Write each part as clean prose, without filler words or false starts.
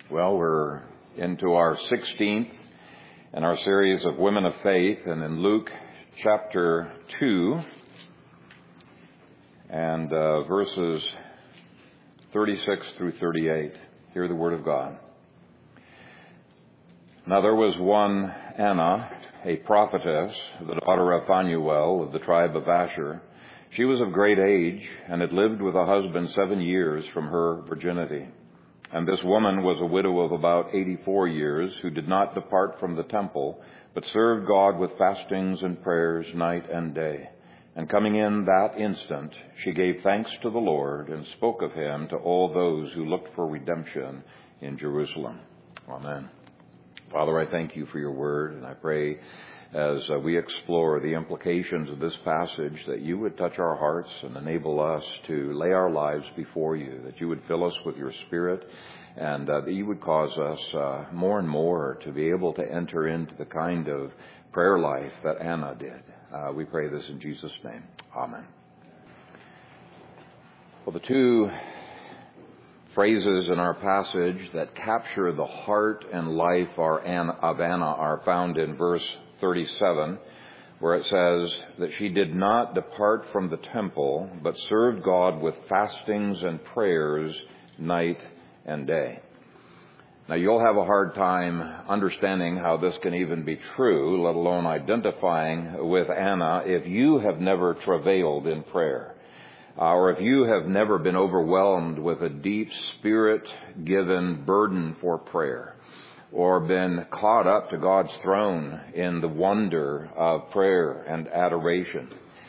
Well, we're into our 16th in our series of Women of Faith, and in Luke chapter 2 and verses 36 through 38. Hear the word of God. Now there was one Anna, a prophetess, the daughter of Phanuel of the tribe of Asher. She was of great age and had lived with a husband 7 years from her virginity. And this woman was a widow of about 84 years, who did not depart from the temple, but served God with fastings and prayers night and day. And coming in that instant, she gave thanks to the Lord and spoke of him to all those who looked for redemption in Jerusalem. Amen. Father, I thank you for your word, and I pray as we explore the implications of this passage that you would touch our hearts and enable us to lay our lives before you, that you would fill us with your Spirit, and that you would cause us more and more to be able to enter into the kind of prayer life that Anna did. We pray this in Jesus' name. Amen. Well, the two phrases in our passage that capture the heart and life of Anna are found in verse 37, where it says that she did not depart from the temple, but served God with fastings and prayers night and day. Now, you'll have a hard time understanding how this can even be true, let alone identifying with Anna, if you have never travailed in prayer, or if you have never been overwhelmed with a deep Spirit-given burden for prayer, or been caught up to God's throne in the wonder of prayer and adoration.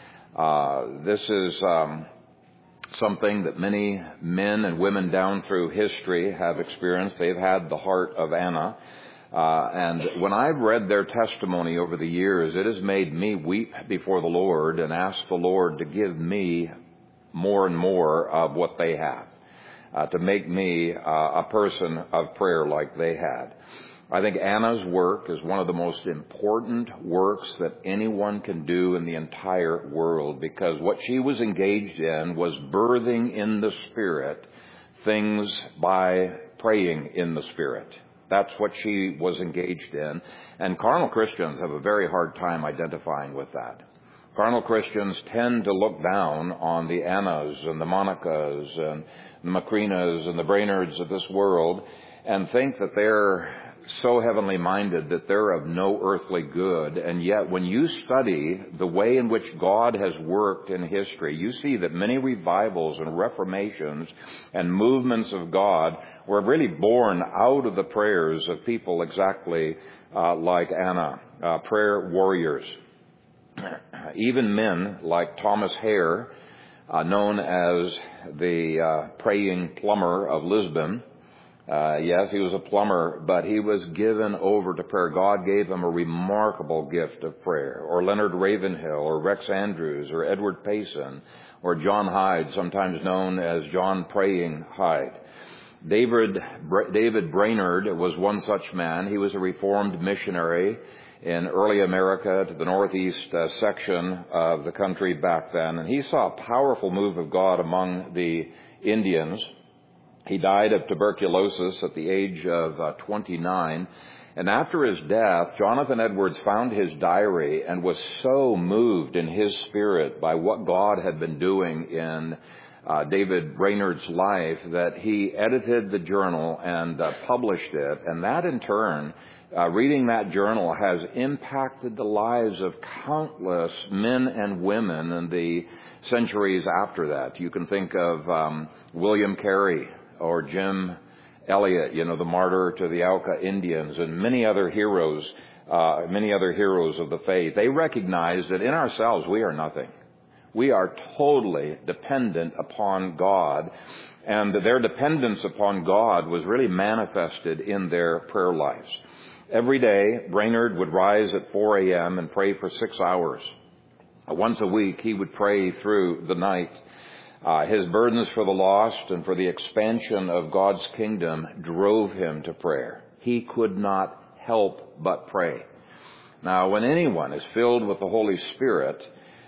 This is something that many men and women down through history have experienced. They've had the heart of Anna. And when I've read their testimony over the years, it has made me weep before the Lord and ask the Lord to give me more and more of what they have. To make me a person of prayer like they had. I think Anna's work is one of the most important works that anyone can do in the entire world, because what she was engaged in was birthing in the Spirit things by praying in the Spirit. That's what she was engaged in. And carnal Christians have a very hard time identifying with that. Carnal Christians tend to look down on the Annas and the Monicas and the Macrinas and the Brainards of this world and think that they're so heavenly minded that they're of no earthly good. And yet when you study the way in which God has worked in history, you see that many revivals and reformations and movements of God were really born out of the prayers of people exactly like Anna, prayer warriors. Even men like Thomas Hare, known as the praying plumber of Lisbon. Yes, he was a plumber, but he was given over to prayer. God gave him a remarkable gift of prayer. Or Leonard Ravenhill, or Rex Andrews, or Edward Payson, or John Hyde, sometimes known as John Praying Hyde. David Brainerd was one such man. He was a Reformed missionary in early America to the northeast section of the country back then. And he saw a powerful move of God among the Indians. He died of tuberculosis at the age of 29. And after his death, Jonathan Edwards found his diary and was so moved in his spirit by what God had been doing in David Brainerd's life that he edited the journal and published it. And that in turn, reading that journal has impacted the lives of countless men and women in the centuries after that. You can think of William Carey or Jim Elliot, the martyr to the Auca Indians, and many other heroes of the faith. They recognized that in ourselves we are nothing. We are totally dependent upon God, and their dependence upon God was really manifested in their prayer lives. Every day, Brainerd would rise at 4 a.m. and pray for 6 hours. Once a week, he would pray through the night. His burdens for the lost and for the expansion of God's kingdom drove him to prayer. He could not help but pray. Now, when anyone is filled with the Holy Spirit,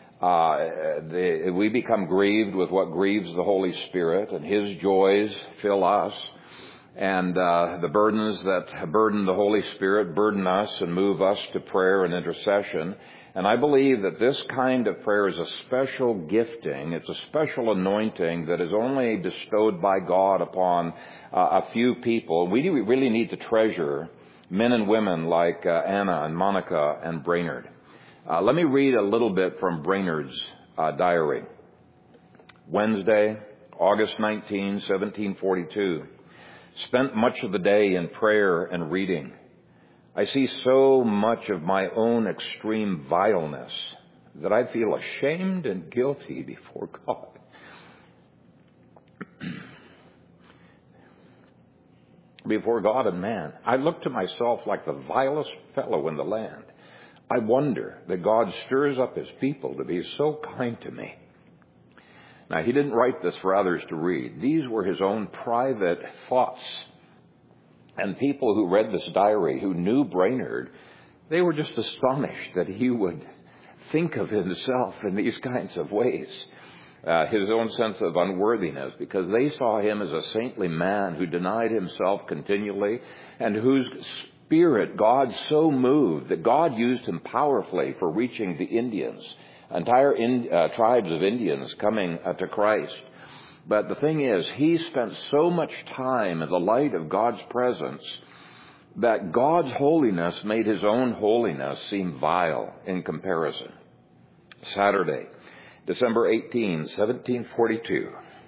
we become grieved with what grieves the Holy Spirit, and His joys fill us. And the burdens that burden the Holy Spirit burden us and move us to prayer and intercession. And I believe that this kind of prayer is a special gifting. It's a special anointing that is only bestowed by God upon a few people. We really need to treasure men and women like Anna and Monica and Brainerd. Let me read a little bit from Brainerd's diary. Wednesday, August 19, 1742. Spent much of the day in prayer and reading. I see so much of my own extreme vileness that I feel ashamed and guilty before God. Before God and man, I look to myself like the vilest fellow in the land. I wonder that God stirs up his people to be so kind to me. Now, he didn't write this for others to read. These were his own private thoughts. And people who read this diary, who knew Brainerd, they were just astonished that he would think of himself in these kinds of ways. His own sense of unworthiness, because they saw him as a saintly man who denied himself continually and whose spirit God so moved that God used him powerfully for reaching the Indians. Entire tribes of Indians coming to Christ. But the thing is, he spent so much time in the light of God's presence that God's holiness made his own holiness seem vile in comparison. Saturday, December 18, 1742.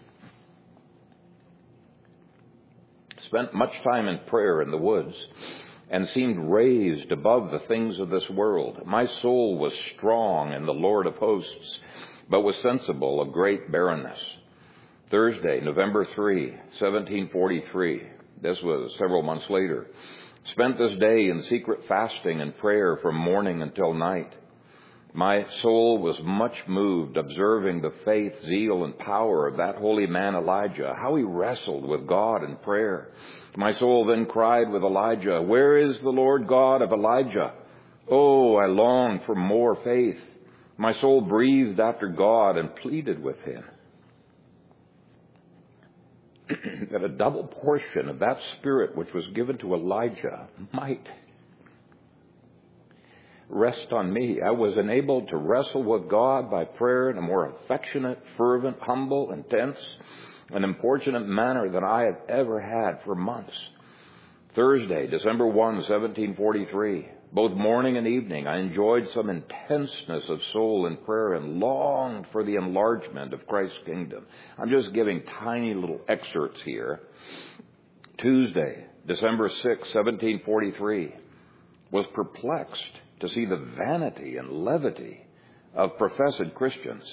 Spent much time in prayer in the woods and seemed raised above the things of this world. My soul was strong in the Lord of hosts, but was sensible of great barrenness. Thursday, November 3, 1743. This was several months later. Spent this day in secret fasting and prayer from morning until night. My soul was much moved observing the faith, zeal, and power of that holy man Elijah, how he wrestled with God in prayer. My soul then cried with Elijah, "Where is the Lord God of Elijah?" Oh, I long for more faith. My soul breathed after God and pleaded with him that a double portion of that spirit which was given to Elijah might rest on me. I was enabled to wrestle with God by prayer in a more affectionate, fervent, humble, intense, and importunate manner than I have ever had for months. Thursday, December 1, 1743. Both morning and evening, I enjoyed some intenseness of soul in prayer and longed for the enlargement of Christ's kingdom. I'm just giving tiny little excerpts here. Tuesday, December 6, 1743. Was perplexed to see the vanity and levity of professed Christians.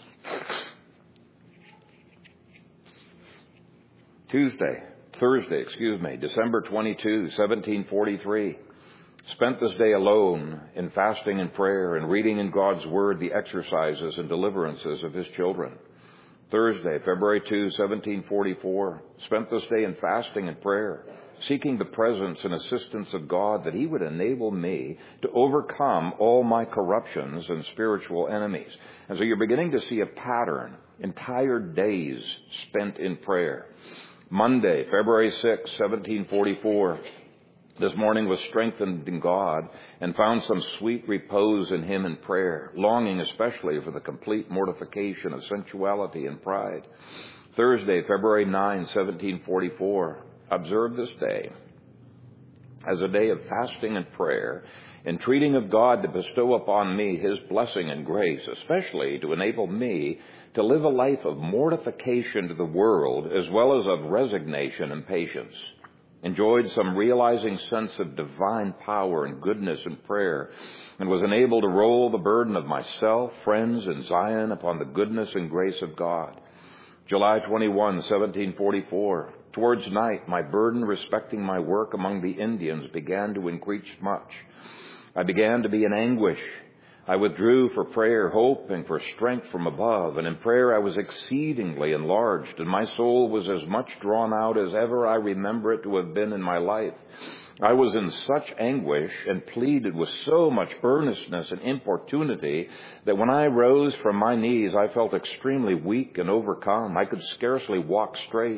Thursday, December 22, 1743. Spent this day alone in fasting and prayer and reading in God's Word the exercises and deliverances of His children. Thursday, February 2, 1744. Spent this day in fasting and prayer, seeking the presence and assistance of God that He would enable me to overcome all my corruptions and spiritual enemies. And so you're beginning to see a pattern, entire days spent in prayer. Monday, February 6, 1744. This morning was strengthened in God and found some sweet repose in Him in prayer, longing especially for the complete mortification of sensuality and pride. Thursday, February 9, 1744. Observe this day as a day of fasting and prayer, entreating of God to bestow upon me His blessing and grace, especially to enable me to live a life of mortification to the world as well as of resignation and patience. Enjoyed some realizing sense of divine power and goodness in prayer, and was enabled to roll the burden of myself, friends, and Zion upon the goodness and grace of God. July 21, 1744. Towards night, my burden respecting my work among the Indians began to increase much. I began to be in anguish. I withdrew for prayer, hoping for strength from above, and in prayer I was exceedingly enlarged, and my soul was as much drawn out as ever I remember it to have been in my life. I was in such anguish and pleaded with so much earnestness and importunity that when I rose from my knees I felt extremely weak and overcome. I could scarcely walk straight.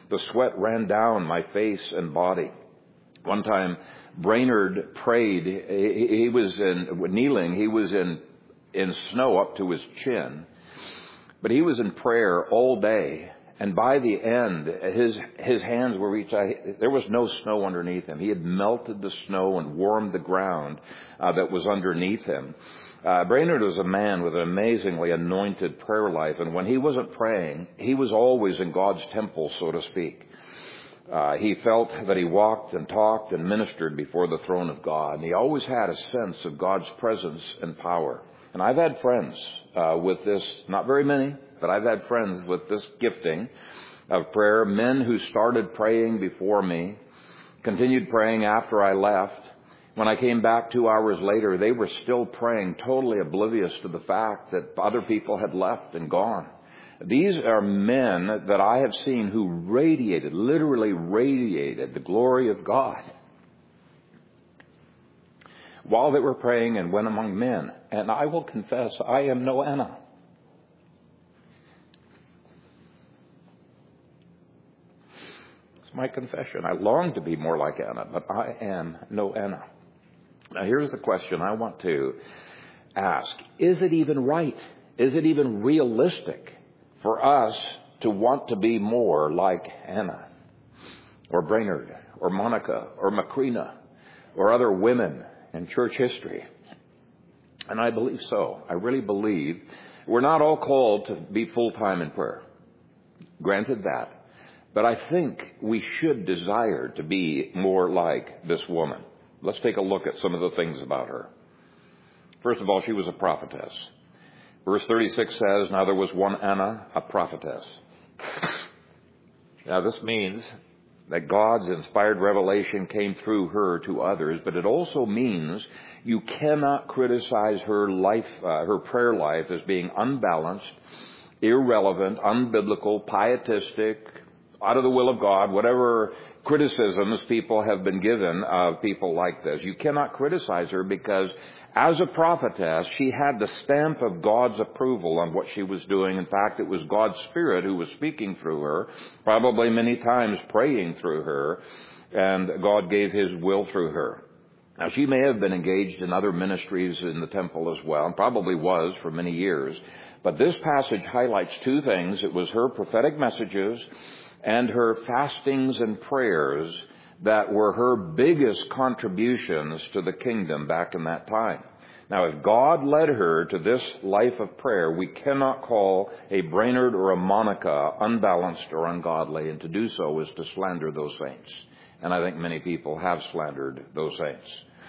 The sweat ran down my face and body. One time, Brainerd prayed. He was kneeling. He was in snow up to his chin. But he was in prayer all day. And by the end, his hands were reached. There was no snow underneath him. He had melted the snow and warmed the ground that was underneath him. Brainerd was a man with an amazingly anointed prayer life. And when he wasn't praying, he was always in God's temple, so to speak. He felt that he walked and talked and ministered before the throne of God. And he always had a sense of God's presence and power. And I've had friends with this, not very many, but I've had friends with this gifting of prayer, men who started praying before me, continued praying after I left. When I came back 2 hours later, they were still praying, totally oblivious to the fact that other people had left and gone. These are men that I have seen who radiated, literally radiated the glory of God while they were praying and went among men. And I will confess, I am no Anna. It's my confession. I long to be more like Anna, but I am no Anna. Now here's the question I want to ask. Is it even right? Is it even realistic for us to want to be more like Anna or Brainerd or Monica or Macrina or other women in church history? And I believe so. I really believe we're not all called to be full-time in prayer. Granted that. But I think we should desire to be more like this woman. Let's take a look at some of the things about her. First of all, she was a prophetess. Verse 36 says, now there was one Anna, a prophetess. Now this means that God's inspired revelation came through her to others, but it also means you cannot criticize her life, her prayer life as being unbalanced, irrelevant, unbiblical, pietistic, out of the will of God, whatever criticisms people have been given of people like this. You cannot criticize her because as a prophetess, she had the stamp of God's approval on what she was doing. In fact, it was God's Spirit who was speaking through her, probably many times praying through her, and God gave His will through her. Now, she may have been engaged in other ministries in the temple as well, and probably was for many years. But this passage highlights two things. It was her prophetic messages and her fastings and prayers that were her biggest contributions to the kingdom back in that time. Now, if God led her to this life of prayer, we cannot call a Brainerd or a Monica unbalanced or ungodly, and to do so is to slander those saints. And I think many people have slandered those saints.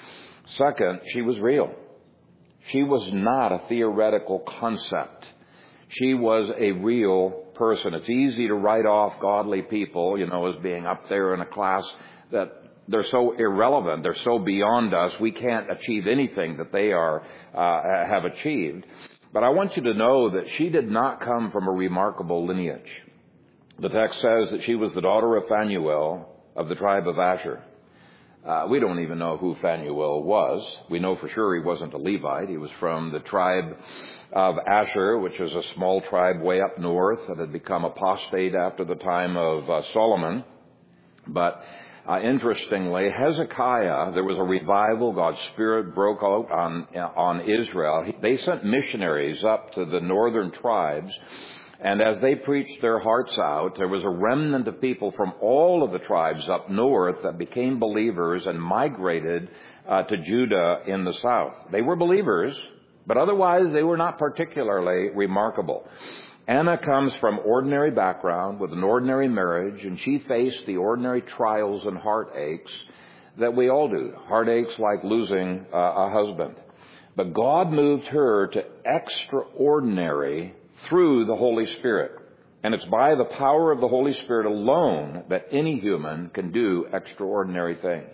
Second, she was real. She was not a theoretical concept. She was a real person. It's easy to write off godly people, as being up there in a class that they're so irrelevant. They're so beyond us. We can't achieve anything that they have achieved. But I want you to know that she did not come from a remarkable lineage. The text says that she was the daughter of Phanuel of the tribe of Asher. We don't even know who Phanuel was. We know for sure he wasn't a Levite. He was from the tribe of Asher, which is a small tribe way up north that had become apostate after the time of Solomon. But interestingly, Hezekiah, there was a revival. God's Spirit broke out on Israel. They sent missionaries up to the northern tribes. And as they preached their hearts out, there was a remnant of people from all of the tribes up north that became believers and migrated to Judah in the south. They were believers, but otherwise they were not particularly remarkable. Anna comes from ordinary background with an ordinary marriage, and she faced the ordinary trials and heartaches that we all do. Heartaches like losing a husband. But God moved her to extraordinary through the Holy Spirit. And it's by the power of the Holy Spirit alone that any human can do extraordinary things.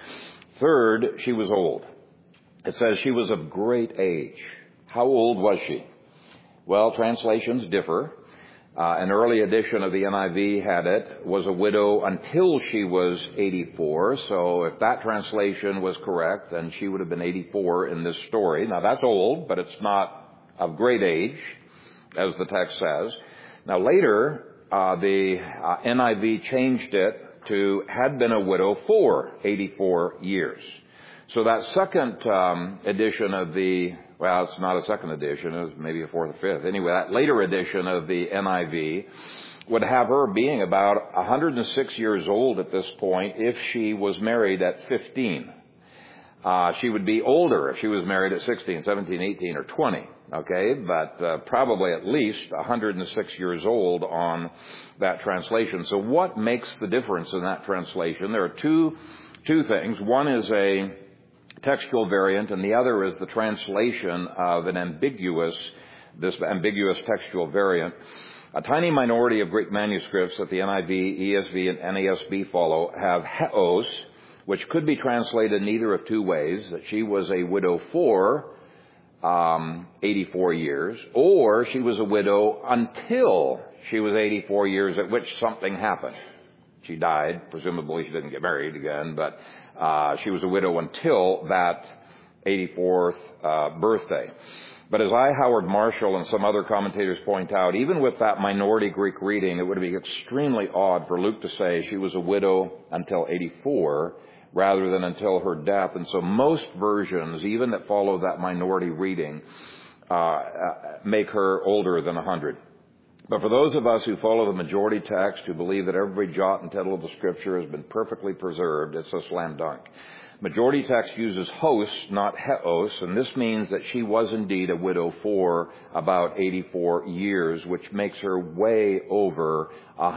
Third, she was old. It says she was of great age. How old was she? Well, translations differ. An early edition of the NIV had it, was a widow until she was 84. So if that translation was correct, then she would have been 84 in this story. Now that's old, but it's not of great age, as the text says. Now later, the NIV changed it to had been a widow for 84 years. So that second edition of well, it's not a second edition, it was maybe a fourth or fifth. Anyway, that later edition of the NIV would have her being about 106 years old at this point if she was married at 15. She would be older if she was married at 16, 17, 18, or 20. Okay, but probably at least 106 years old on that translation. So what makes the difference in that translation? There are two things. One is a textual variant, and the other is the translation of this ambiguous textual variant. A tiny minority of Greek manuscripts that the NIV, ESV, and NASB follow have heos, which could be translated in either of two ways, that she was a widow for 84 years, or she was a widow until she was 84 years, at which something happened. She died. Presumably she didn't get married again, but she was a widow until that 84th birthday. But as I. Howard Marshall and some other commentators point out, even with that minority Greek reading, it would be extremely odd for Luke to say she was a widow until 84 rather than until her death. And so most versions, even that follow that minority reading, make her older than 100. But for those of us who follow the majority text, who believe that every jot and tittle of the Scripture has been perfectly preserved, it's a slam dunk. Majority text uses hos, not heos, and this means that she was indeed a widow for about 84 years, which makes her way over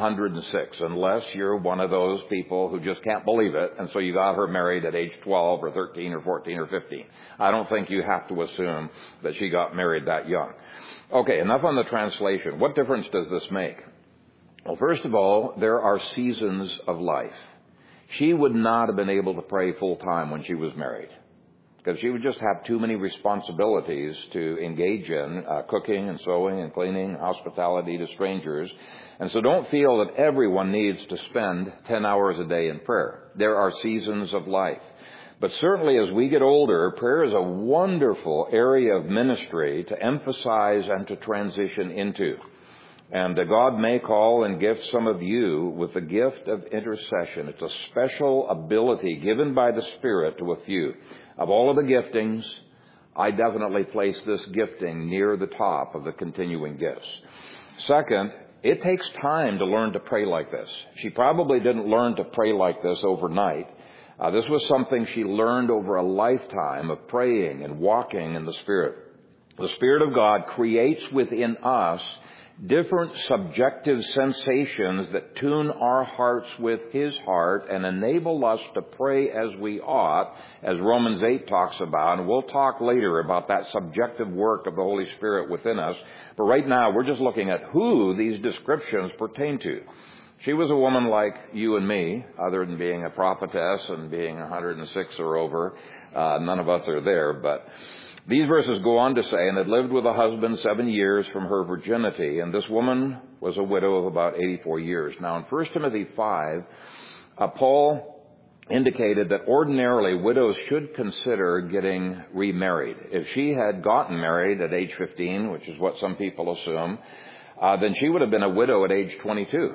106, unless you're one of those people who just can't believe it, and so you got her married at age 12 or 13 or 14 or 15. I don't think you have to assume that she got married that young. Okay, enough on the translation. What difference does this make? Well, first of all, there are seasons of life. She would not have been able to pray full time when she was married, because she would just have too many responsibilities to engage in, cooking and sewing and cleaning, hospitality to strangers. And so don't feel that everyone needs to spend 10 hours a day in prayer. There are seasons of life. But certainly as we get older, prayer is a wonderful area of ministry to emphasize and to transition into. And God may call and gift some of you with the gift of intercession. It's a special ability given by the Spirit to a few. Of all of the giftings, I definitely place this gifting near the top of the continuing gifts. Second, it takes time to learn to pray like this. She probably didn't learn to pray like this overnight. This was something she learned over a lifetime of praying and walking in the Spirit. The Spirit of God creates within us different subjective sensations that tune our hearts with His heart and enable us to pray as we ought, as Romans 8 talks about. And we'll talk later about that subjective work of the Holy Spirit within us. But right now, we're just looking at who these descriptions pertain to. She was a woman like you and me, other than being a prophetess and being 106 or over. None of us are there, but these verses go on to say, and had lived with a husband 7 years from her virginity, and this woman was a widow of about 84 years. Now in 1 Timothy 5, Paul indicated that ordinarily widows should consider getting remarried. If she had gotten married at age 15, which is what some people assume, then she would have been a widow at age 22.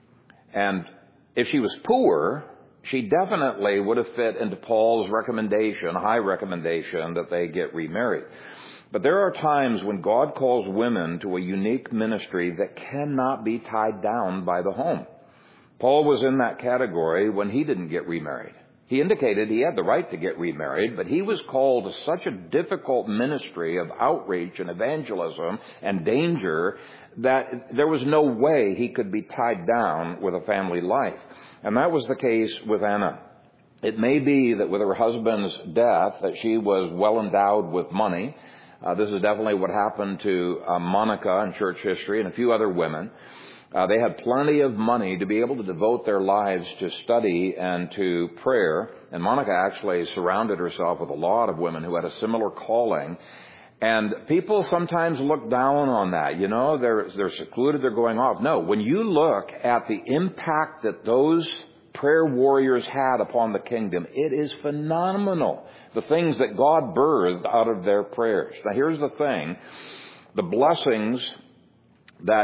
And if she was poor, she definitely would have fit into Paul's recommendation, high recommendation, that they get remarried. But there are times when God calls women to a unique ministry that cannot be tied down by the home. Paul was in that category when he didn't get remarried. He indicated he had the right to get remarried, but he was called to such a difficult ministry of outreach and evangelism and danger that there was no way he could be tied down with a family life. And that was the case with Anna. It may be that with her husband's death that she was well endowed with money. This is definitely what happened to Monica in church history and a few other women. They had plenty of money to be able to devote their lives to study and to prayer. And Monica actually surrounded herself with a lot of women who had a similar calling. And people sometimes look down on that. You know, they're secluded, they're going off. No, when you look at the impact that those prayer warriors had upon the kingdom, it is phenomenal. The things that God birthed out of their prayers. Now here's the thing. The blessings that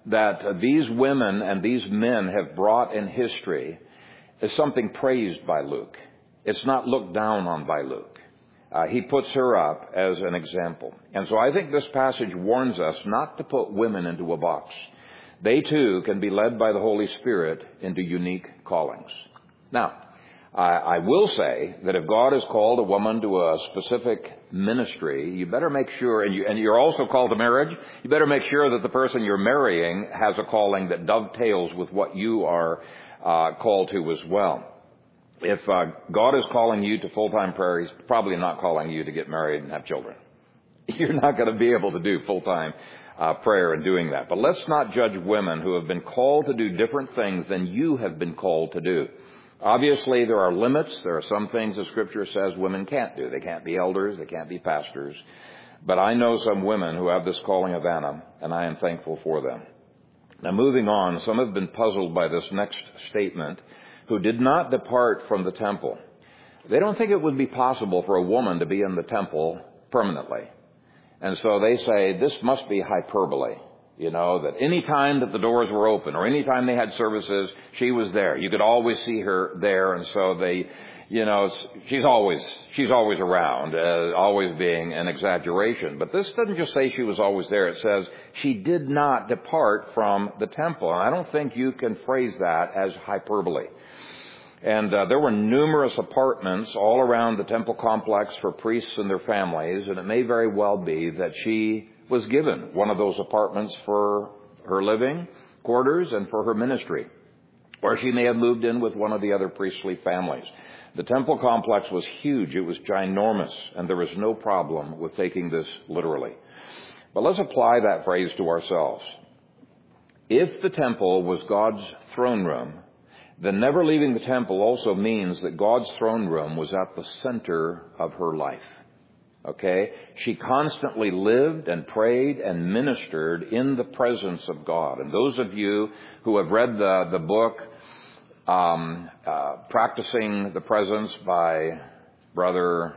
that these women and these men have brought in history is something praised by Luke. It's not looked down on by Luke. He puts her up as an example. And so I think this passage warns us not to put women into a box. They too can be led by the Holy Spirit into unique callings. Now, I will say that if God has called a woman to a specific ministry, you better make sure, and you're also called to marriage, you better make sure that the person you're marrying has a calling that dovetails with what you are called to as well. If God is calling you to full-time prayer, He's probably not calling you to get married and have children. You're not going to be able to do full-time prayer and doing that. But let's not judge women who have been called to do different things than you have been called to do. Obviously, there are limits. There are some things the Scripture says women can't do. They can't be elders. They can't be pastors. But I know some women who have this calling of Anna, and I am thankful for them. Now, moving on, some have been puzzled by this next statement, who did not depart from the temple. They don't think it would be possible for a woman to be in the temple permanently. And so they say this must be hyperbole. That any time that the doors were open or any time they had services, she was there. You could always see her there. And so she's always around, always being an exaggeration. But this doesn't just say she was always there. It says she did not depart from the temple. And I don't think you can phrase that as hyperbole. And there were numerous apartments all around the temple complex for priests and their families. And it may very well be that she was given one of those apartments for her living quarters and for her ministry. Or she may have moved in with one of the other priestly families. The temple complex was huge. It was ginormous. And there was no problem with taking this literally. But let's apply that phrase to ourselves. If the temple was God's throne room, then never leaving the temple also means that God's throne room was at the center of her life. Okay? She constantly lived and prayed and ministered in the presence of God. And those of you who have read the book, Practicing the Presence by Brother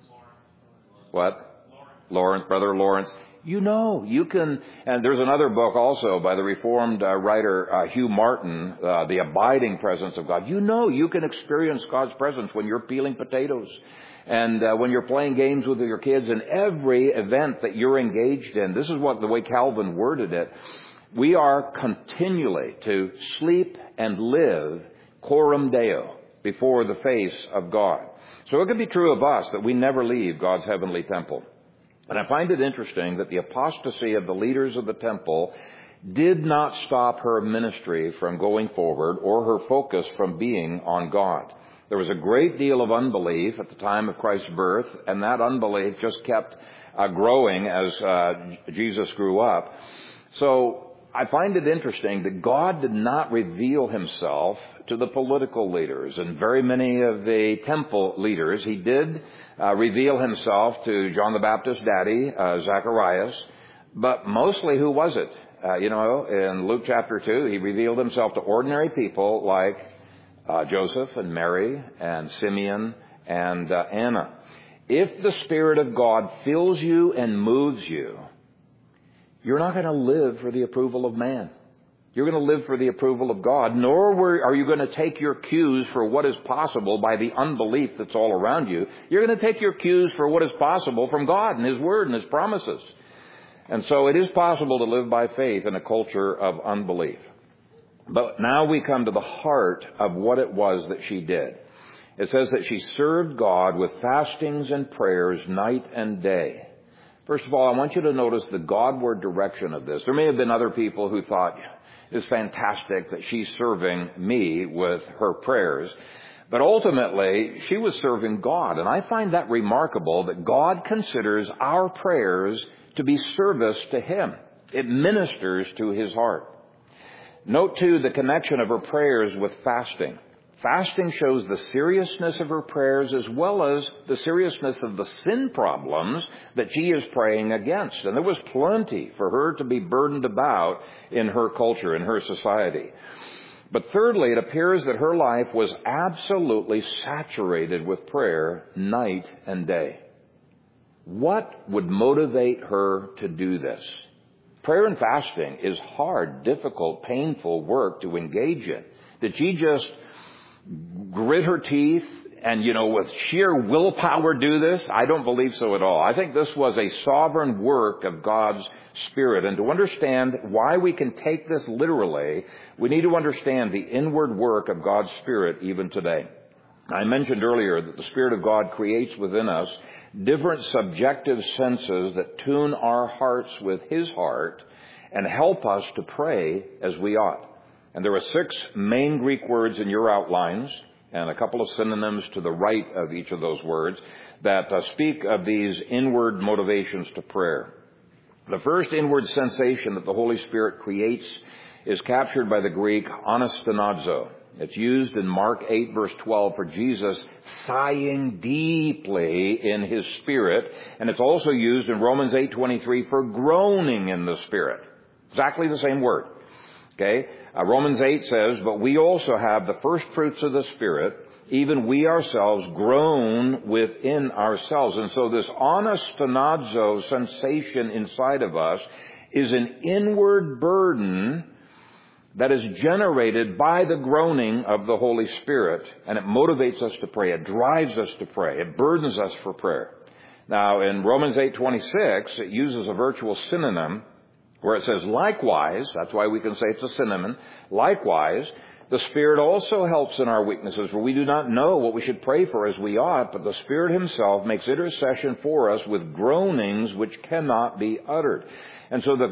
Lawrence, you can, and there's another book also by the Reformed writer Hugh Martin, The Abiding Presence of God. You can experience God's presence when you're peeling potatoes and when you're playing games with your kids and every event that you're engaged in. This is the way Calvin worded it. We are continually to sleep and live coram Deo, before the face of God. So it can be true of us that we never leave God's heavenly temple. And I find it interesting that the apostasy of the leaders of the temple did not stop her ministry from going forward or her focus from being on God. There was a great deal of unbelief at the time of Christ's birth, and that unbelief just kept growing as Jesus grew up. So I find it interesting that God did not reveal Himself to the political leaders and very many of the temple leaders. He did reveal Himself to John the Baptist's daddy, Zacharias, but mostly who was it? In Luke chapter 2, He revealed Himself to ordinary people like Joseph and Mary and Simeon and Anna. If the Spirit of God fills you and moves you, you're not going to live for the approval of man. You're going to live for the approval of God, nor are you going to take your cues for what is possible by the unbelief that's all around you. You're going to take your cues for what is possible from God and His Word and His promises. And so it is possible to live by faith in a culture of unbelief. But now we come to the heart of what it was that she did. It says that she served God with fastings and prayers night and day. First of all, I want you to notice the Godward direction of this. There may have been other people who thought, it's fantastic that she's serving me with her prayers. But ultimately, she was serving God. And I find that remarkable that God considers our prayers to be service to Him. It ministers to His heart. Note, too, the connection of her prayers with fasting. Fasting shows the seriousness of her prayers as well as the seriousness of the sin problems that she is praying against. And there was plenty for her to be burdened about in her culture, in her society. But thirdly, it appears that her life was absolutely saturated with prayer night and day. What would motivate her to do this? Prayer and fasting is hard, difficult, painful work to engage in. Did she just grit her teeth and, with sheer willpower do this? I don't believe so at all. I think this was a sovereign work of God's Spirit. And to understand why we can take this literally, we need to understand the inward work of God's Spirit even today. I mentioned earlier that the Spirit of God creates within us different subjective senses that tune our hearts with His heart and help us to pray as we ought. And there are 6 main Greek words in your outlines and a couple of synonyms to the right of each of those words that speak of these inward motivations to prayer. The first inward sensation that the Holy Spirit creates is captured by the Greek anastanazo. It's used in Mark 8 verse 12 for Jesus sighing deeply in His Spirit. And it's also used in Romans 8:23 for groaning in the Spirit. Exactly the same word. Okay? Romans 8 says, but we also have the first fruits of the Spirit, even we ourselves groan within ourselves. And so this anastanazo sensation inside of us is an inward burden that is generated by the groaning of the Holy Spirit, and it motivates us to pray. It drives us to pray. It burdens us for prayer. Now, in Romans 8:26, it uses a virtual synonym where it says, likewise, that's why we can say it's a synonym, likewise, the Spirit also helps in our weaknesses, for we do not know what we should pray for as we ought, but the Spirit Himself makes intercession for us with groanings which cannot be uttered. And so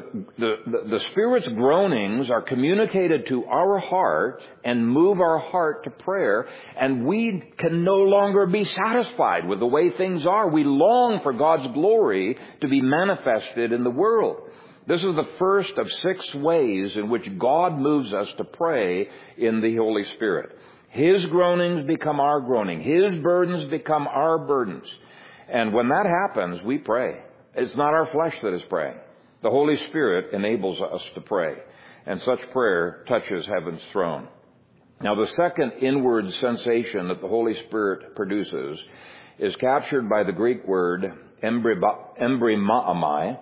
the Spirit's groanings are communicated to our heart and move our heart to prayer, and we can no longer be satisfied with the way things are. We long for God's glory to be manifested in the world. This is the first of 6 ways in which God moves us to pray in the Holy Spirit. His groanings become our groaning. His burdens become our burdens. And when that happens, we pray. It's not our flesh that is praying. The Holy Spirit enables us to pray. And such prayer touches heaven's throne. Now, the second inward sensation that the Holy Spirit produces is captured by the Greek word embrymaomai.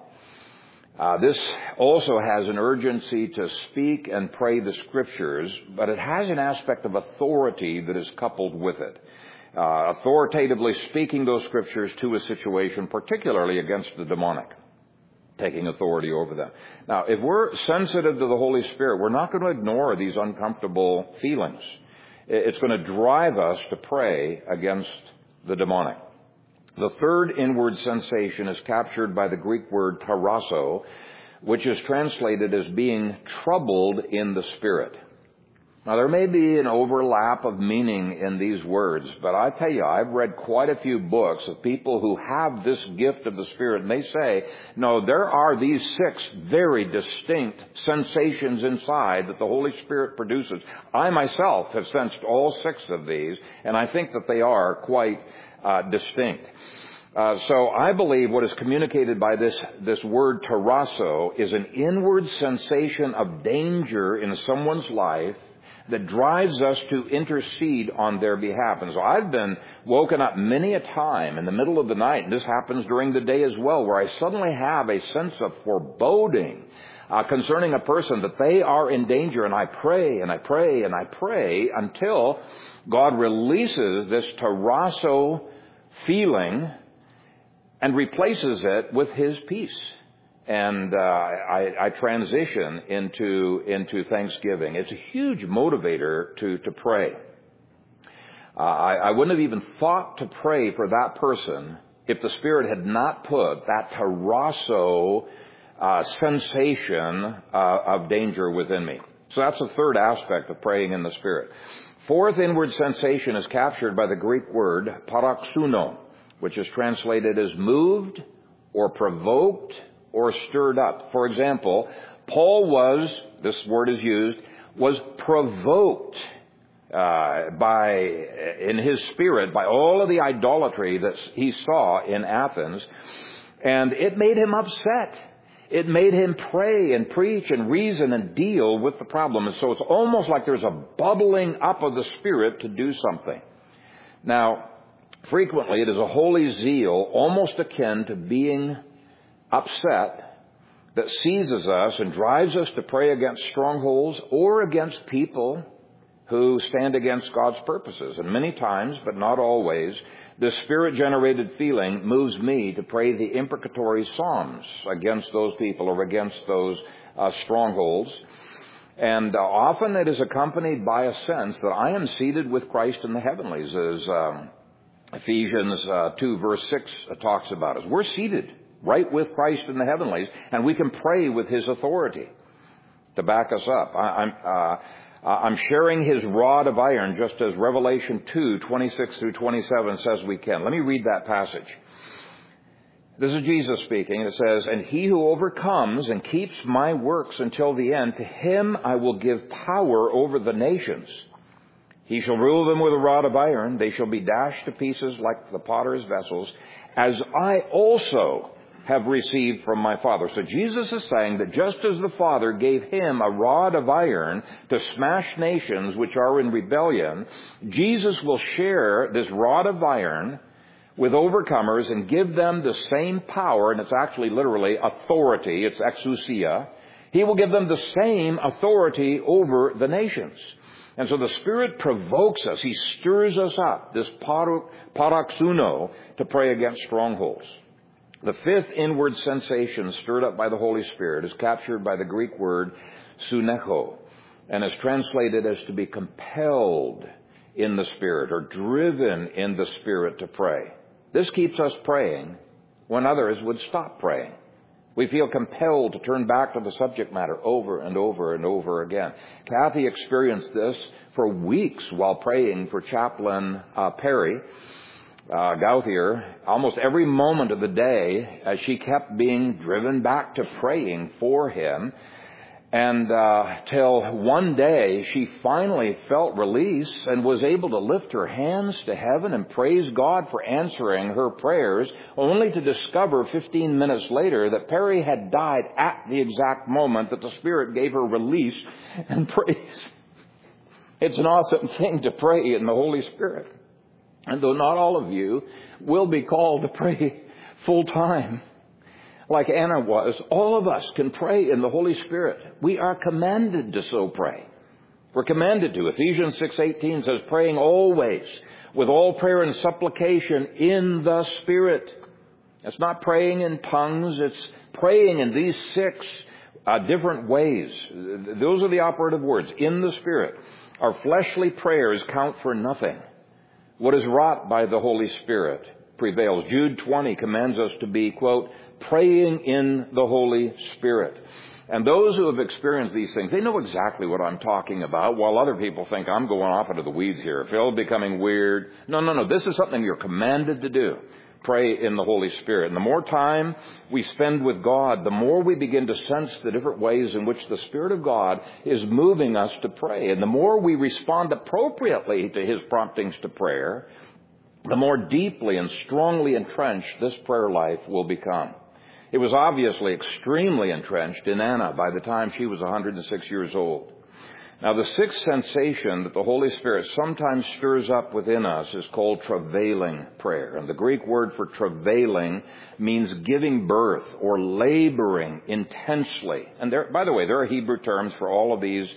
This also has an urgency to speak and pray the Scriptures, but it has an aspect of authority that is coupled with it. Authoritatively speaking those Scriptures to a situation, particularly against the demonic, taking authority over them. Now, if we're sensitive to the Holy Spirit, we're not going to ignore these uncomfortable feelings. It's going to drive us to pray against the demonic. The third inward sensation is captured by the Greek word tarasso, which is translated as being troubled in the Spirit. Now, there may be an overlap of meaning in these words, but I tell you, I've read quite a few books of people who have this gift of the Spirit, and they say, no, there are these 6 very distinct sensations inside that the Holy Spirit produces. I myself have sensed all 6 of these, and I think that they are quite distinct. So I believe what is communicated by this word tarasso is an inward sensation of danger in someone's life that drives us to intercede on their behalf. And so I've been woken up many a time in the middle of the night, and this happens during the day as well, where I suddenly have a sense of foreboding concerning a person that they are in danger, and I pray and I pray and I pray until God releases this tarasso feeling and replaces it with His peace. And I transition into thanksgiving. It's a huge motivator to pray. I wouldn't have even thought to pray for that person if the Spirit had not put that tarasso sensation of danger within me. So that's the third aspect of praying in the Spirit. Fourth inward sensation is captured by the Greek word paroxuno, which is translated as moved or provoked or stirred up. For example, Paul was, this word is used, was provoked in his spirit by all of the idolatry that he saw in Athens, and it made him upset. It made him pray and preach and reason and deal with the problem. And so it's almost like there's a bubbling up of the Spirit to do something. Now, frequently it is a holy zeal, almost akin to being upset, that seizes us and drives us to pray against strongholds or against people who stand against God's purposes. And many times, but not always, this Spirit-generated feeling moves me to pray the imprecatory psalms against those people or against those strongholds. And often it is accompanied by a sense that I am seated with Christ in the heavenlies, as Ephesians 2 verse 6 talks about us. We're seated right with Christ in the heavenlies, and we can pray with His authority to back us up. I'm sharing His rod of iron, just as Revelation 2, 26 through 27 says we can. Let me read that passage. This is Jesus speaking. It says, "And he who overcomes and keeps my works until the end, to him I will give power over the nations. He shall rule them with a rod of iron. They shall be dashed to pieces like the potter's vessels, as I also have received from my Father." So Jesus is saying that just as the Father gave him a rod of iron to smash nations which are in rebellion, Jesus will share this rod of iron with overcomers and give them the same power, and it's actually literally authority, it's exousia. He will give them the same authority over the nations. And so the Spirit provokes us, He stirs us up, this paroxuno, to pray against strongholds. The fifth inward sensation stirred up by the Holy Spirit is captured by the Greek word sunecho, and is translated as to be compelled in the Spirit or driven in the Spirit to pray. This keeps us praying when others would stop praying. We feel compelled to turn back to the subject matter over and over and over again. Kathy experienced this for weeks while praying for Chaplain Perry Gauthier. Almost every moment of the day, as she kept being driven back to praying for him. And till one day she finally felt release and was able to lift her hands to heaven and praise God for answering her prayers, only to discover 15 minutes later that Perry had died at the exact moment that the Spirit gave her release and praise. It's an awesome thing to pray in the Holy Spirit. And though not all of you will be called to pray full time, like Anna was, all of us can pray in the Holy Spirit. We are commanded to so pray. We're commanded to. Ephesians 6:18 says, "Praying always with all prayer and supplication in the Spirit." It's not praying in tongues. It's praying in these 6 different ways. Those are the operative words, in the Spirit. Our fleshly prayers count for nothing. What is wrought by the Holy Spirit prevails. Jude 20 commands us to be, quote, praying in the Holy Spirit. And those who have experienced these things, they know exactly what I'm talking about, while other people think I'm going off into the weeds here. Phil, becoming weird. No. This is something you're commanded to do. Pray in the Holy Spirit. And the more time we spend with God, the more we begin to sense the different ways in which the Spirit of God is moving us to pray. And the more we respond appropriately to His promptings to prayer, the more deeply and strongly entrenched this prayer life will become. It was obviously extremely entrenched in Anna by the time she was 106 years old. Now, the 6th sensation that the Holy Spirit sometimes stirs up within us is called travailing prayer. And the Greek word for travailing means giving birth or laboring intensely. And there, by the way, there are Hebrew terms for all of these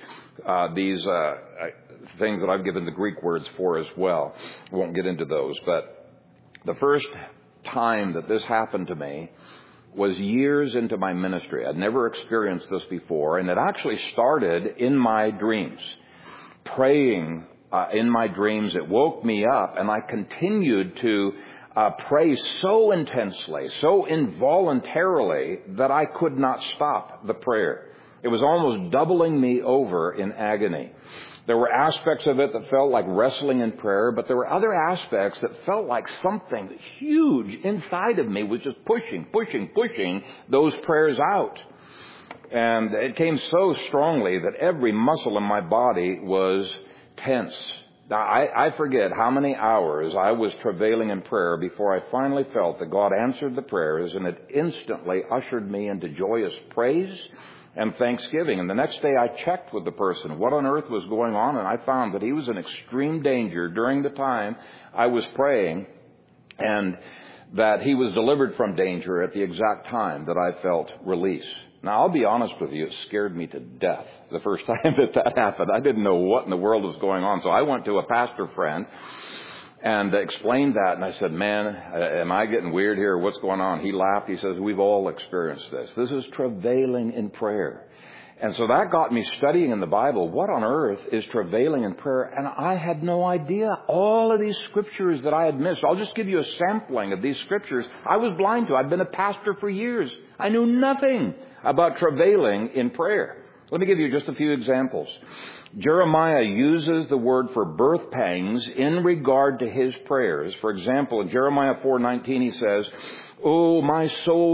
things that I've given the Greek words for as well. I won't get into those. But the first time that this happened to me was years into my ministry. I'd never experienced this before, and it actually started in my dreams. Praying in my dreams, it woke me up, and I continued to pray so intensely, so involuntarily, that I could not stop the prayer. It was almost doubling me over in agony. There were aspects of it that felt like wrestling in prayer, but there were other aspects that felt like something huge inside of me was just pushing those prayers out. And it came so strongly that every muscle in my body was tense. Now, I forget how many hours I was travailing in prayer before I finally felt that God answered the prayers, and it instantly ushered me into joyous praise and thanksgiving. And the next day I checked with the person what on earth was going on, and I found that he was in extreme danger during the time I was praying, and that he was delivered from danger at the exact time that I felt release. Now, I'll be honest with you, it scared me to death the first time that happened. I didn't know what in the world was going on. So I went to a pastor friend and explained that, and I said, man, am I getting weird here? What's going on? He laughed. He says, we've all experienced this. This is travailing in prayer. And so that got me studying in the Bible. What on earth is travailing in prayer? And I had no idea. All of these scriptures that I had missed. I'll just give you a sampling of these scriptures I was blind to. I've been a pastor for years. I knew nothing about travailing in prayer. Let me give you just a few examples. Jeremiah uses the word for birth pangs in regard to his prayers. For example, in Jeremiah 4:19 he says, "Oh, my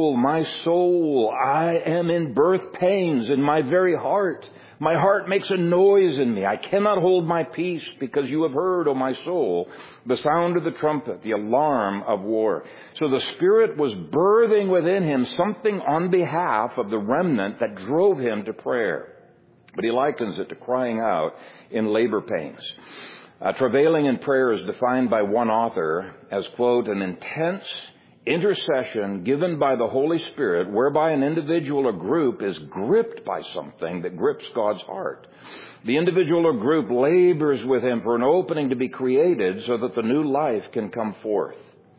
soul, I am in birth pains in my very heart. My heart makes a noise in me. I cannot hold my peace because you have heard, O my soul, the sound of the trumpet, the alarm of war." So the Spirit was birthing within him something on behalf of the remnant that drove him to prayer. But he likens it to crying out in labor pains. Travailing in prayer is defined by one author as, quote, an intense intercession given by the Holy Spirit whereby an individual or group is gripped by something that grips God's heart. The individual or group labors with him for an opening to be created so that the new life can come forth.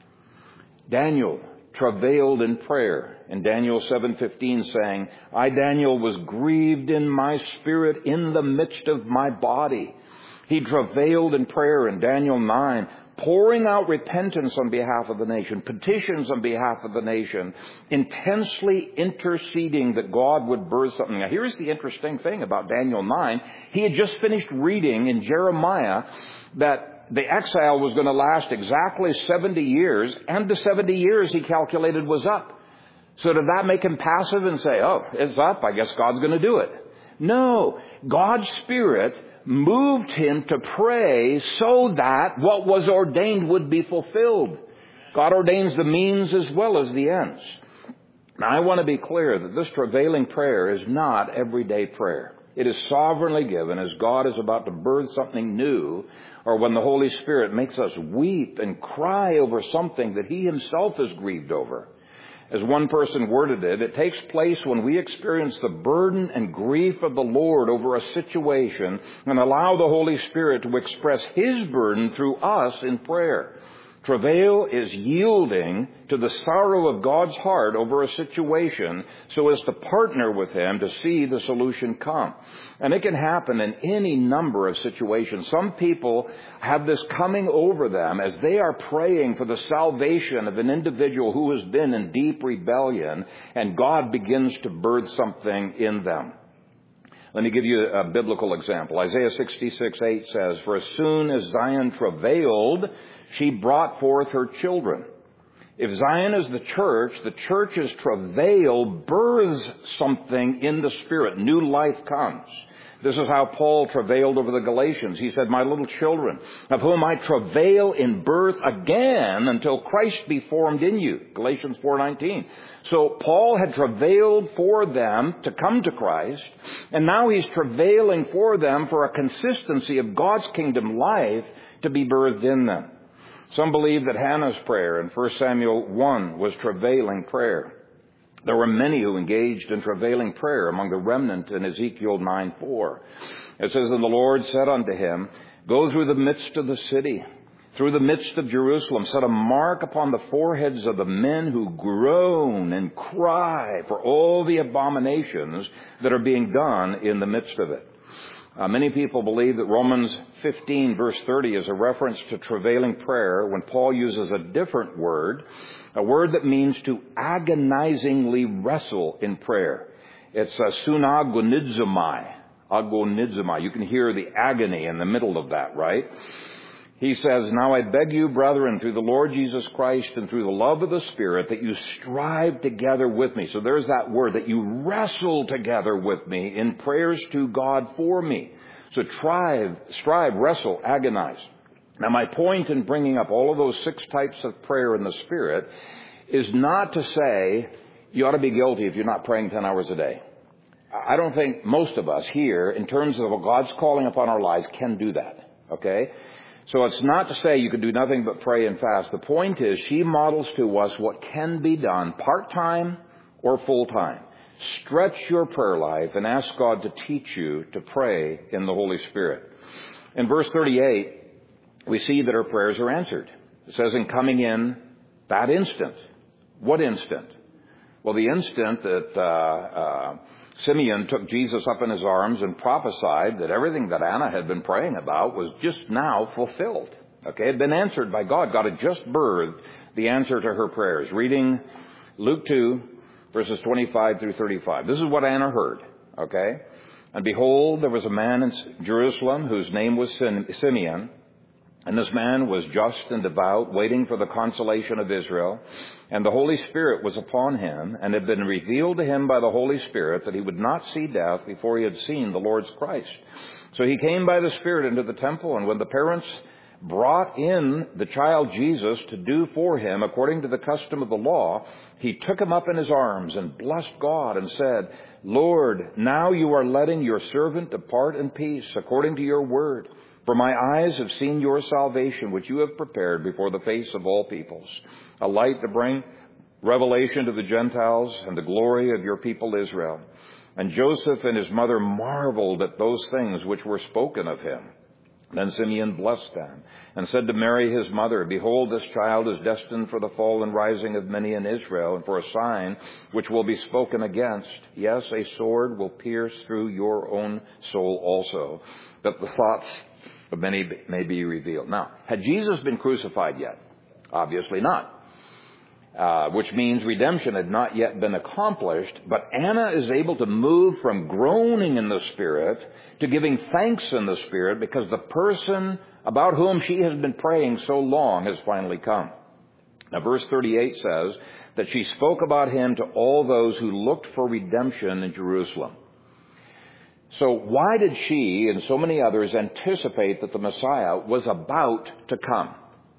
Daniel travailed in prayer in Daniel 7:15, saying, "I, Daniel, was grieved in my spirit in the midst of my body." He travailed in prayer in Daniel 9, pouring out repentance on behalf of the nation, petitions on behalf of the nation, intensely interceding that God would birth something. Now, here's the interesting thing about Daniel 9. He had just finished reading in Jeremiah that the exile was going to last exactly 70 years, and the 70 years he calculated was up. So did that make him passive and say, oh, it's up, I guess God's going to do it? No. God's Spirit moved him to pray so that what was ordained would be fulfilled. God ordains the means as well as the ends. Now, I want to be clear that this travailing prayer is not everyday prayer. It is sovereignly given as God is about to birth something new, or when the Holy Spirit makes us weep and cry over something that He Himself is grieved over. As one person worded it, it takes place when we experience the burden and grief of the Lord over a situation and allow the Holy Spirit to express His burden through us in prayer. Travail is yielding to the sorrow of God's heart over a situation so as to partner with Him to see the solution come. And it can happen in any number of situations. Some people have this coming over them as they are praying for the salvation of an individual who has been in deep rebellion, and God begins to birth something in them. Let me give you a biblical example. Isaiah 66:8 says, "For as soon as Zion travailed, she brought forth her children." If Zion is the church's travail births something in the Spirit. New life comes. This is how Paul travailed over the Galatians. He said, "My little children, of whom I travail in birth again until Christ be formed in you." Galatians 4:19. So Paul had travailed for them to come to Christ, and now he's travailing for them for a consistency of God's kingdom life to be birthed in them. Some believe that Hannah's prayer in 1 Samuel 1 was travailing prayer. There were many who engaged in travailing prayer among the remnant in Ezekiel 9:4. It says, "And the Lord said unto him, Go through the midst of the city, through the midst of Jerusalem, set a mark upon the foreheads of the men who groan and cry for all the abominations that are being done in the midst of it." Many people believe that Romans 15 verse 30 is a reference to travailing prayer when Paul uses a different word, a word that means to agonizingly wrestle in prayer. It's sunagonizomai. Agonizomai. You can hear the agony in the middle of that, right? He says, "Now I beg you, brethren, through the Lord Jesus Christ and through the love of the Spirit, that you strive together with me." So there's that word, that you wrestle together with me in prayers to God for me. So strive, wrestle, agonize. Now, my point in bringing up all of those 6 types of prayer in the Spirit is not to say you ought to be guilty if you're not praying 10 hours a day. I don't think most of us here, in terms of what God's calling upon our lives, can do that. Okay? So it's not to say you can do nothing but pray and fast. The point is she models to us what can be done part-time or full-time. Stretch your prayer life and ask God to teach you to pray in the Holy Spirit. In verse 38, we see that her prayers are answered. It says, in coming in that instant. What instant? Well, the instant that Simeon took Jesus up in his arms and prophesied that everything that Anna had been praying about was just now fulfilled. Okay, it had been answered by God. God had just birthed the answer to her prayers. Reading Luke 2, verses 25 through 35. This is what Anna heard. Okay? And behold, there was a man in Jerusalem whose name was Simeon. And this man was just and devout, waiting for the consolation of Israel. And the Holy Spirit was upon him, and had been revealed to him by the Holy Spirit that he would not see death before he had seen the Lord's Christ. So he came by the Spirit into the temple, and when the parents brought in the child Jesus to do for him according to the custom of the law, he took him up in his arms and blessed God and said, Lord, now you are letting your servant depart in peace according to your word. For my eyes have seen your salvation, which you have prepared before the face of all peoples, a light to bring revelation to the Gentiles and the glory of your people Israel. And Joseph and his mother marveled at those things which were spoken of him. Then Simeon blessed them and said to Mary his mother, Behold, this child is destined for the fall and rising of many in Israel, and for a sign which will be spoken against. Yes, a sword will pierce through your own soul also, that the thoughts of many may be revealed. Now, had Jesus been crucified yet? Obviously not. Which means redemption had not yet been accomplished, but Anna is able to move from groaning in the Spirit to giving thanks in the Spirit because the person about whom she has been praying so long has finally come. Now, verse 38 says that she spoke about him to all those who looked for redemption in Jerusalem. So why did she and so many others anticipate that the Messiah was about to come?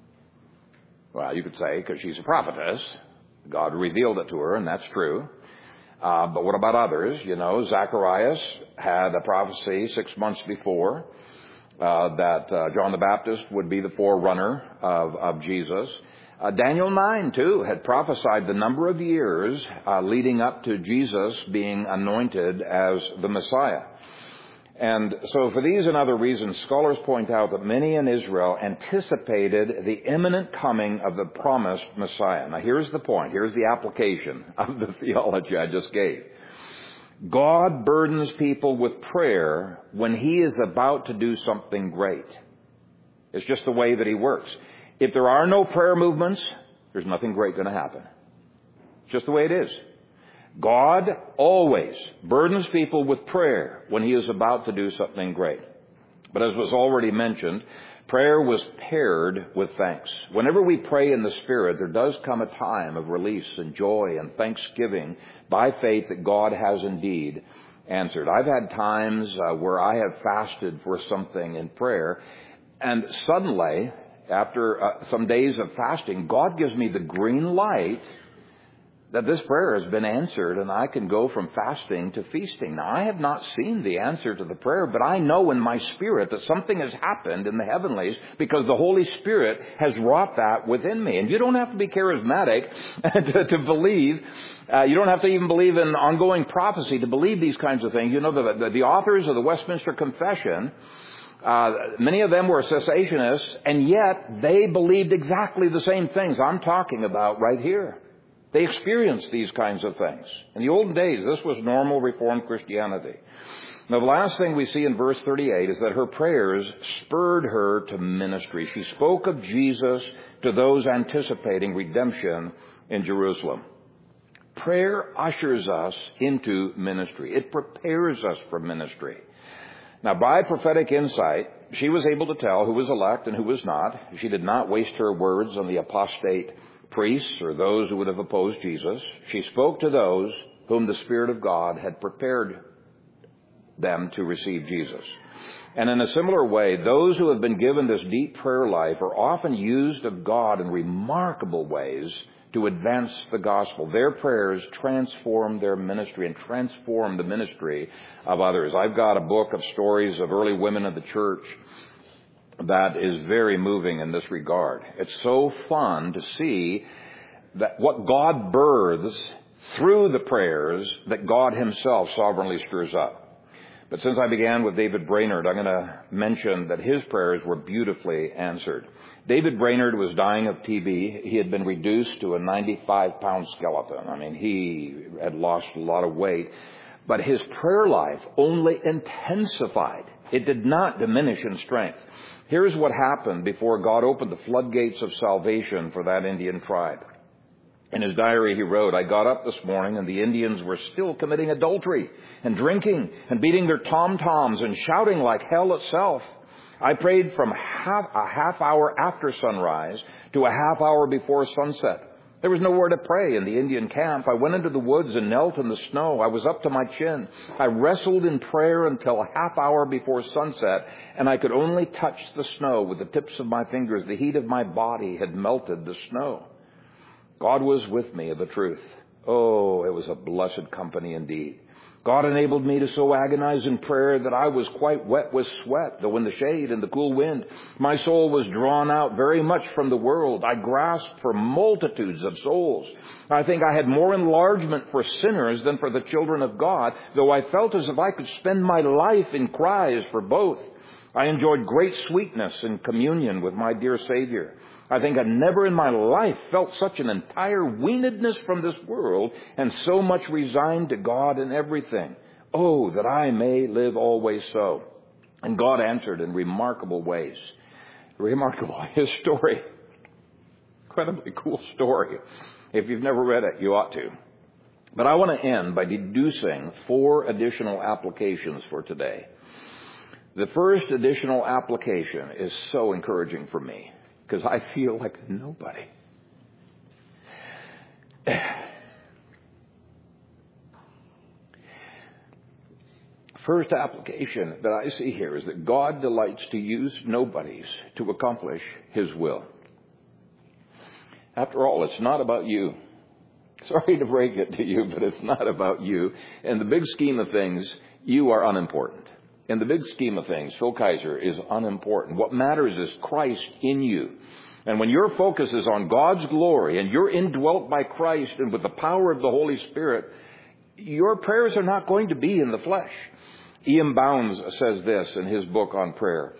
Well, you could say because she's a prophetess. God revealed it to her, and that's true. But what about others? You know, Zacharias had a prophecy 6 months before that John the Baptist would be the forerunner of Jesus. Daniel 9, too, had prophesied the number of years leading up to Jesus being anointed as the Messiah. And so for these and other reasons, scholars point out that many in Israel anticipated the imminent coming of the promised Messiah. Now here's the point. Here's the application of the theology I just gave. God burdens people with prayer when He is about to do something great. It's just the way that He works. If there are no prayer movements, there's nothing great going to happen. It's just the way it is. God always burdens people with prayer when He is about to do something great. But as was already mentioned, prayer was paired with thanks. Whenever we pray in the Spirit, there does come a time of release and joy and thanksgiving by faith that God has indeed answered. I've had times where I have fasted for something in prayer, and suddenly, after some days of fasting, God gives me the green light that this prayer has been answered, and I can go from fasting to feasting. Now, I have not seen the answer to the prayer, but I know in my spirit that something has happened in the heavenlies because the Holy Spirit has wrought that within me. And you don't have to be charismatic to believe. You don't have to even believe in ongoing prophecy to believe these kinds of things. You know, the authors of the Westminster Confession, many of them were cessationists, and yet they believed exactly the same things I'm talking about right here. They experienced these kinds of things. In the olden days, this was normal Reformed Christianity. Now, the last thing we see in verse 38 is that her prayers spurred her to ministry. She spoke of Jesus to those anticipating redemption in Jerusalem. Prayer ushers us into ministry. It prepares us for ministry. Now, by prophetic insight, she was able to tell who was elect and who was not. She did not waste her words on the apostate priests or those who would have opposed Jesus. She spoke to those whom the Spirit of God had prepared them to receive Jesus. And in a similar way, those who have been given this deep prayer life are often used of God in remarkable ways to advance the gospel. Their prayers transform their ministry and transform the ministry of others. I've got a book of stories of early women of the church that is very moving in this regard. It's so fun to see that what God births through the prayers that God himself sovereignly stirs up. But since I began with David Brainerd, I'm going to mention that his prayers were beautifully answered. David Brainerd was dying of TB. He had been reduced to a 95-pound skeleton. I mean, he had lost a lot of weight. But his prayer life only intensified. It did not diminish in strength. Here's what happened before God opened the floodgates of salvation for that Indian tribe. In his diary, he wrote, "I got up this morning and the Indians were still committing adultery and drinking and beating their tom-toms and shouting like hell itself. I prayed from a half hour after sunrise to a half hour before sunset. There was nowhere to pray in the Indian camp. I went into the woods and knelt in the snow. I was up to my chin. I wrestled in prayer until a half hour before sunset, and I could only touch the snow with the tips of my fingers. The heat of my body had melted the snow. God was with me of the truth. Oh, it was a blessed company indeed. God enabled me to so agonize in prayer that I was quite wet with sweat, though in the shade and the cool wind. My soul was drawn out very much from the world. I grasped for multitudes of souls. I think I had more enlargement for sinners than for the children of God, though I felt as if I could spend my life in cries for both. I enjoyed great sweetness in communion with my dear Savior. I think I never in my life felt such an entire weanedness from this world and so much resigned to God in everything. Oh, that I may live always so." And God answered in remarkable ways. Remarkable. His story. Incredibly cool story. If you've never read it, you ought to. But I want to end by deducing 4 additional applications for today. The first additional application is so encouraging for me, because I feel like nobody. First application that I see here is that God delights to use nobodies to accomplish his will. After all, it's not about you. Sorry to break it to you, but it's not about you. In the big scheme of things, you are unimportant. In the big scheme of things, Phil Kaiser is unimportant. What matters is Christ in you. And when your focus is on God's glory and you're indwelt by Christ and with the power of the Holy Spirit, your prayers are not going to be in the flesh. E.M. Bounds says this in his book on prayer.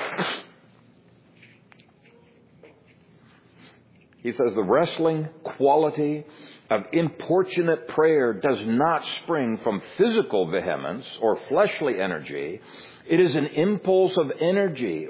He says, "The wrestling quality of importunate prayer does not spring from physical vehemence or fleshly energy. It is an impulse of energy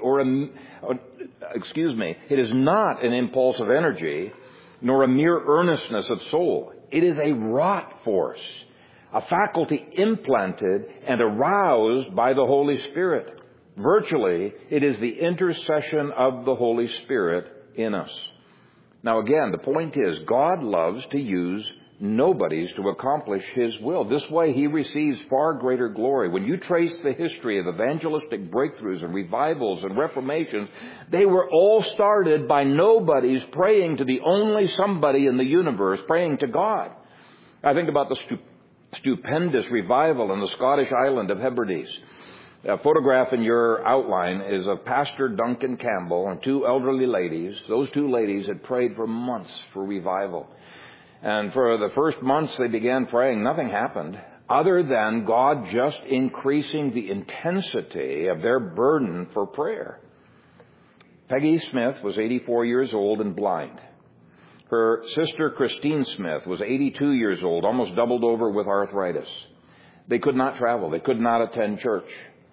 it is not an impulse of energy, nor a mere earnestness of soul. It is a wrought force, a faculty implanted and aroused by the Holy Spirit. Virtually, it is the intercession of the Holy Spirit in us." Now again, the point is, God loves to use nobodies to accomplish his will. This way he receives far greater glory. When you trace the history of evangelistic breakthroughs and revivals and reformations, they were all started by nobodies praying to the only somebody in the universe, praying to God. I think about the stupendous revival in the Scottish island of Hebrides. A photograph in your outline is of Pastor Duncan Campbell and 2 elderly ladies. Those 2 ladies had prayed for months for revival. And for the first months they began praying, nothing happened other than God just increasing the intensity of their burden for prayer. Peggy Smith was 84 years old and blind. Her sister Christine Smith was 82 years old, almost doubled over with arthritis. They could not travel. They could not attend church.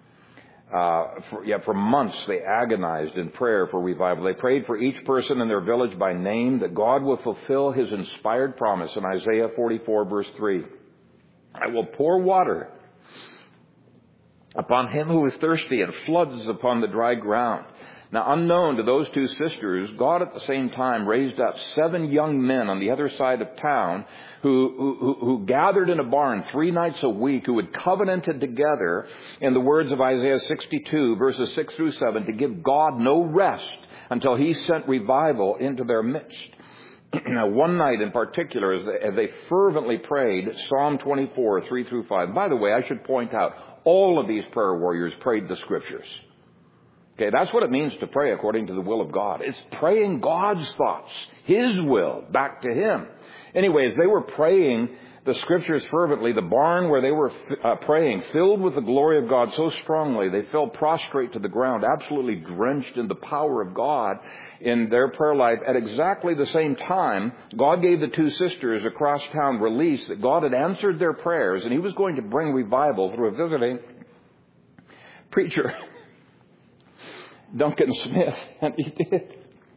For months they agonized in prayer for revival. They prayed for each person in their village by name that God would fulfill his inspired promise in Isaiah 44 verse 3. "I will pour water upon him who is thirsty and floods upon the dry ground." Now, unknown to those 2 sisters, God at the same time raised up 7 young men on the other side of town who gathered in a barn 3 nights a week, who had covenanted together, in the words of Isaiah 62, verses 6 through 7, to give God no rest until he sent revival into their midst. Now, one night in particular, as they fervently prayed Psalm 24, 3 through 5. By the way, I should point out, all of these prayer warriors prayed the Scriptures. Okay, that's what it means to pray according to the will of God. It's praying God's thoughts, his will, back to him. Anyways, they were praying the Scriptures fervently, the barn where they were praying, filled with the glory of God so strongly, they fell prostrate to the ground, absolutely drenched in the power of God in their prayer life. At exactly the same time, God gave the two sisters across town release that God had answered their prayers, and He was going to bring revival through a visiting preacher, Duncan Smith, and He did.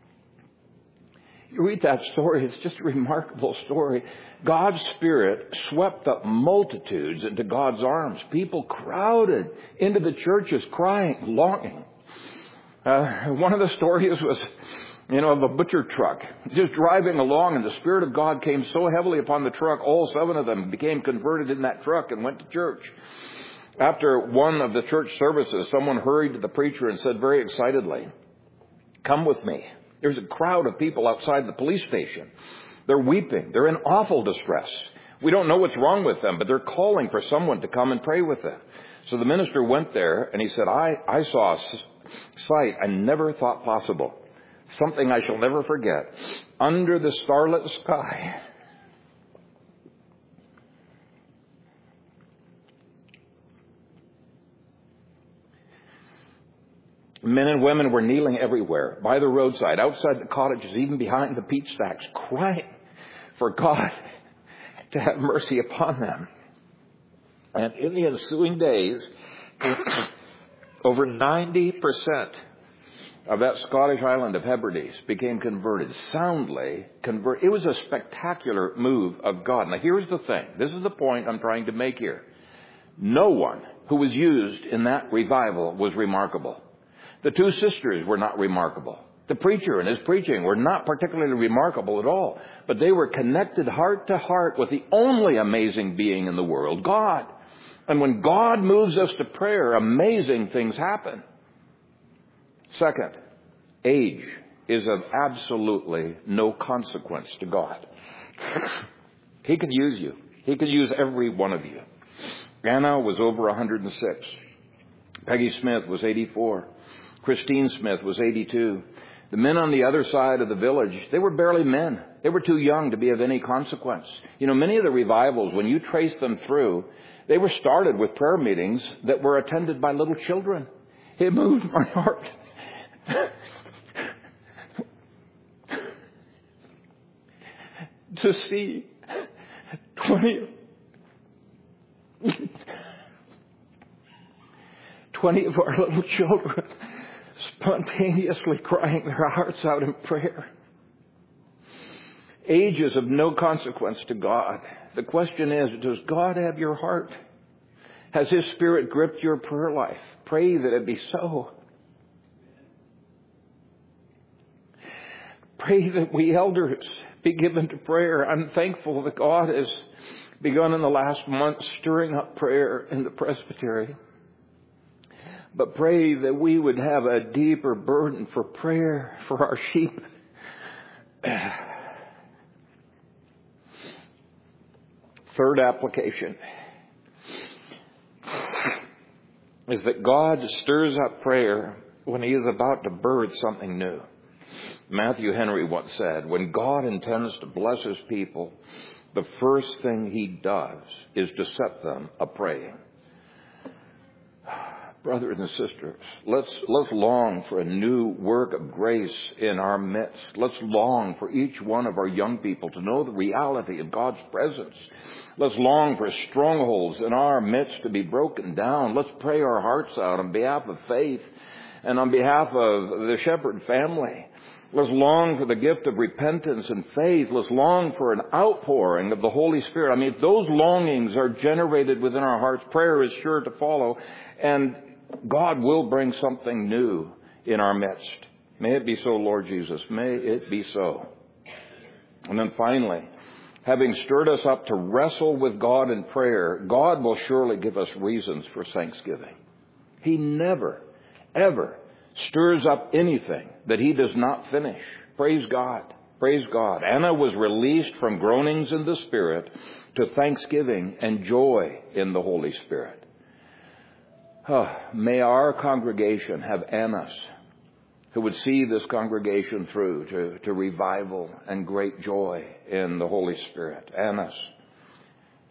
You read that story, it's just a remarkable story. God's Spirit swept up multitudes into God's arms. People crowded into the churches crying, longing. One of the stories was, of a butcher truck just driving along, and the Spirit of God came so heavily upon the truck, all 7 of them became converted in that truck and went to church. After one of the church services, someone hurried to the preacher and said very excitedly, "Come with me. There's a crowd of people outside the police station. They're weeping. They're in awful distress. We don't know what's wrong with them, but they're calling for someone to come and pray with them." So the minister went there, and he said, I saw a sight I never thought possible. Something I shall never forget. Under the starlit sky, men and women were kneeling everywhere, by the roadside, outside the cottages, even behind the peach stacks, crying for God to have mercy upon them. And in the ensuing days, over 90% of that Scottish island of Hebrides became converted, soundly converted. It was a spectacular move of God. Now here's the thing. This is the point I'm trying to make here. No one who was used in that revival was remarkable. The two sisters were not remarkable. The preacher and his preaching were not particularly remarkable at all. But they were connected heart to heart with the only amazing being in the world, God. And when God moves us to prayer, amazing things happen. Second, age is of absolutely no consequence to God. He can use you. He can use every one of you. Anna was over 106. Peggy Smith was 84. Christine Smith was 82. The men on the other side of the village, they were barely men. They were too young to be of any consequence. Many of the revivals, when you trace them through, they were started with prayer meetings that were attended by little children. It moved my heart. To see 20 of our little children spontaneously crying their hearts out in prayer. Age is of no consequence to God. The question is, does God have your heart? Has His Spirit gripped your prayer life? Pray that it be so. Pray that we elders be given to prayer. I'm thankful that God has begun in the last month stirring up prayer in the presbytery. But pray that we would have a deeper burden for prayer for our sheep. Third application is that God stirs up prayer when He is about to birth something new. Matthew Henry once said, when God intends to bless His people, the first thing He does is to set them a-praying. Brothers and sisters, let's long for a new work of grace in our midst. Let's long for each one of our young people to know the reality of God's presence. Let's long for strongholds in our midst to be broken down. Let's pray our hearts out on behalf of faith and on behalf of the Shepherd family. Let's long for the gift of repentance and faith. Let's long for an outpouring of the Holy Spirit. If those longings are generated within our hearts, prayer is sure to follow, and God will bring something new in our midst. May it be so, Lord Jesus. May it be so. And then finally, having stirred us up to wrestle with God in prayer, God will surely give us reasons for thanksgiving. He never, ever stirs up anything that He does not finish. Praise God. Praise God. Anna was released from groanings in the Spirit to thanksgiving and joy in the Holy Spirit. May our congregation have Annas who would see this congregation through to revival and great joy in the Holy Spirit. Annas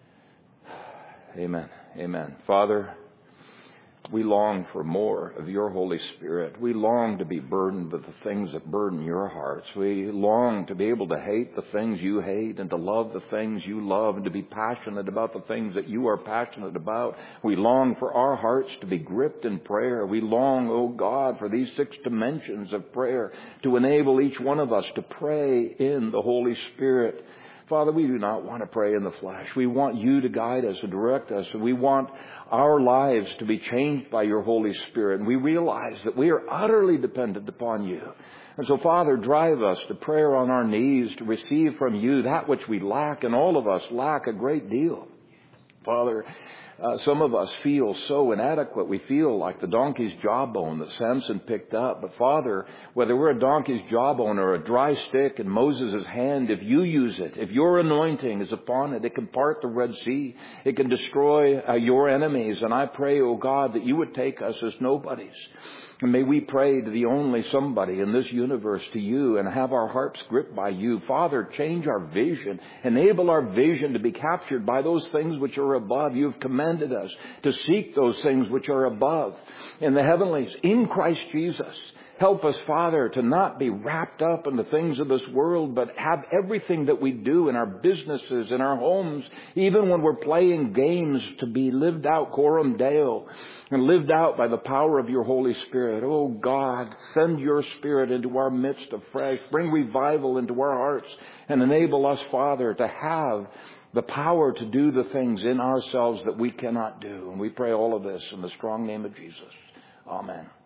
Amen. Amen. Father, we long for more of your Holy Spirit. We long to be burdened with the things that burden your hearts. We long to be able to hate the things you hate and to love the things you love and to be passionate about the things that you are passionate about. We long for our hearts to be gripped in prayer. We long, oh God, for these 6 dimensions of prayer to enable each one of us to pray in the Holy Spirit. Father, we do not want to pray in the flesh. We want you to guide us and direct us. And we want our lives to be changed by your Holy Spirit. And we realize that we are utterly dependent upon you. And so, Father, drive us to prayer on our knees to receive from you that which we lack. And all of us lack a great deal. Father, some of us feel so inadequate. We feel like the donkey's jawbone that Samson picked up. But Father, whether we're a donkey's jawbone or a dry stick in Moses' hand, if you use it, if your anointing is upon it, it can part the Red Sea. It can destroy your enemies. And I pray, oh God, that you would take us as nobodies. And may we pray to the only somebody in this universe, to you, and have our hearts gripped by you. Father, change our vision. Enable our vision to be captured by those things which are above. You have commanded us to seek those things which are above in the heavenlies, in Christ Jesus. Help us, Father, to not be wrapped up in the things of this world, but have everything that we do in our businesses, in our homes, even when we're playing games, to be lived out coram Deo and lived out by the power of your Holy Spirit. Oh God, send your Spirit into our midst afresh. Bring revival into our hearts and enable us, Father, to have the power to do the things in ourselves that we cannot do. And we pray all of this in the strong name of Jesus. Amen.